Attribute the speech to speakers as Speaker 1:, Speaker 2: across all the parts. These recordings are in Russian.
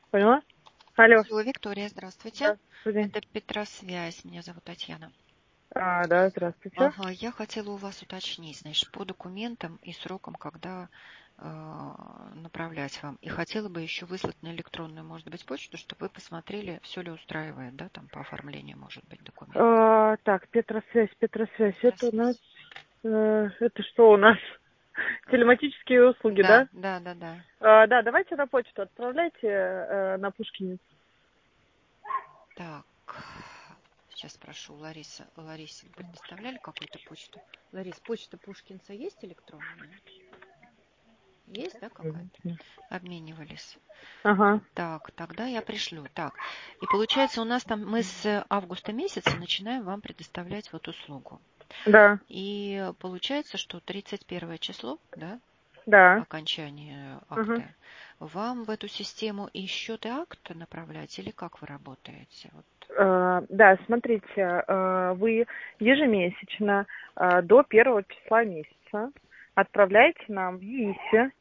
Speaker 1: Поняла? Алло.
Speaker 2: Алло, Виктория, здравствуйте.
Speaker 1: Здравствуйте.
Speaker 2: Это Петросвязь. Меня зовут Татьяна.
Speaker 1: Да, здравствуйте.
Speaker 2: Ага, я хотела у вас уточнить, значит, по документам и срокам, когда направлять вам. И хотела бы еще выслать на электронную, может быть, почту, чтобы вы посмотрели, все ли устраивает, да, там по оформлению, может быть, документов.
Speaker 1: Так, Петросвязь. Это у нас... это что у нас? Телематические услуги, да?
Speaker 2: Да.
Speaker 1: Да, давайте на почту отправляйте на Пушкинец.
Speaker 2: Так, сейчас спрошу у Ларисы. Ларисе предоставляли какую-то почту? Ларис, почта Пушкинца есть электронная? Есть, да, какая-то? Обменивались.
Speaker 1: Ага.
Speaker 2: Так, тогда я пришлю. Так, и получается у нас там мы с августа месяца начинаем вам предоставлять вот услугу.
Speaker 1: Да.
Speaker 2: И получается, что 31 число, да,
Speaker 1: Да.
Speaker 2: окончание акта, вам в эту систему и счет, и акт направлять, или как вы работаете? Вот.
Speaker 1: Да, смотрите, вы ежемесячно до 1 числа месяца отправляете нам в ЕИСе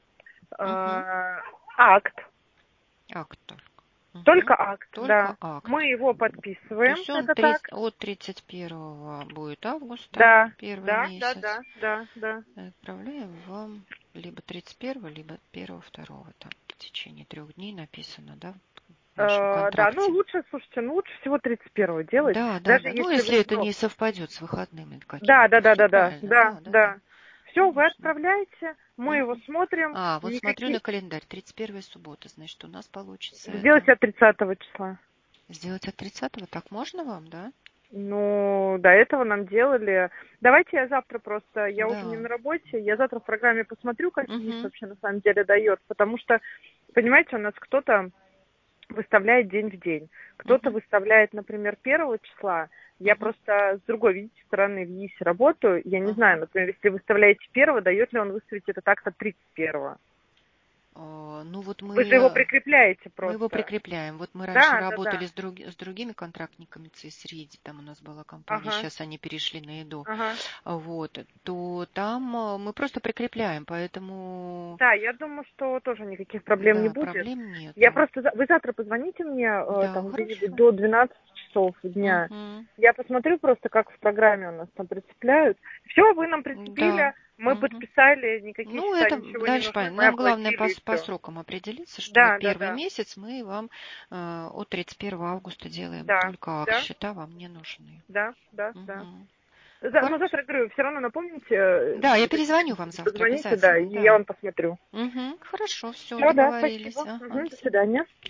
Speaker 1: акт.
Speaker 2: Акт.
Speaker 1: Только акт,
Speaker 2: Только
Speaker 1: да.
Speaker 2: акт.
Speaker 1: Мы его
Speaker 2: То
Speaker 1: подписываем,
Speaker 2: есть он
Speaker 1: этот акт.
Speaker 2: от 31 будет августа,
Speaker 1: Да,
Speaker 2: первый месяц.
Speaker 1: да.
Speaker 2: Отправляем вам либо 31, либо 1-2, там в течение 3 дней написано, да, в нашем
Speaker 1: Да,
Speaker 2: контракте.
Speaker 1: лучше всего 31 делать.
Speaker 2: Да.
Speaker 1: Даже
Speaker 2: Ну, если это не совпадет с выходными какими-то.
Speaker 1: Да. Все, вы отправляете, мы его смотрим.
Speaker 2: Вот смотрю на календарь, 31 суббота, значит, у нас получится
Speaker 1: Сделать от 30 числа.
Speaker 2: Сделать от 30-го, так можно вам, да?
Speaker 1: Ну, до этого нам делали. Давайте я завтра просто, я уже не на работе, я завтра в программе посмотрю, как ЕИС вообще на самом деле дает, потому что, понимаете, у нас кто-то выставляет день в день, кто-то выставляет, например, 1 числа. Я просто с другой, видите, стороны в ЕИСе работаю, я не знаю, например, если выставляете 1, дает ли он выставить это так-то 31.
Speaker 2: Ну вот
Speaker 1: Вы же его прикрепляете просто.
Speaker 2: Мы его прикрепляем. Вот мы раньше работали с другими контрактниками ЦСРИДи, там у нас была компания, сейчас они перешли на ИДО. Вот, то там мы просто прикрепляем, поэтому...
Speaker 1: Да, я думаю, что тоже никаких проблем не будет.
Speaker 2: Проблем нет.
Speaker 1: Вы завтра позвоните мне, там где-нибудь до 12 часов дня. Я посмотрю просто, как в программе у нас там прицепляют. Все, вы нам прицепили, мы подписали, никаких ничего не нужно.
Speaker 2: Нам главное по срокам определиться, что первый месяц мы вам от 31 августа делаем только акт, счета вам не нужны.
Speaker 1: Да. Но завтра, говорю, все равно напомните.
Speaker 2: Да, я перезвоню вам завтра.
Speaker 1: Позвоните, да, и я вам посмотрю.
Speaker 2: Хорошо, все,
Speaker 1: Да,
Speaker 2: договорились.
Speaker 1: спасибо. До свидания.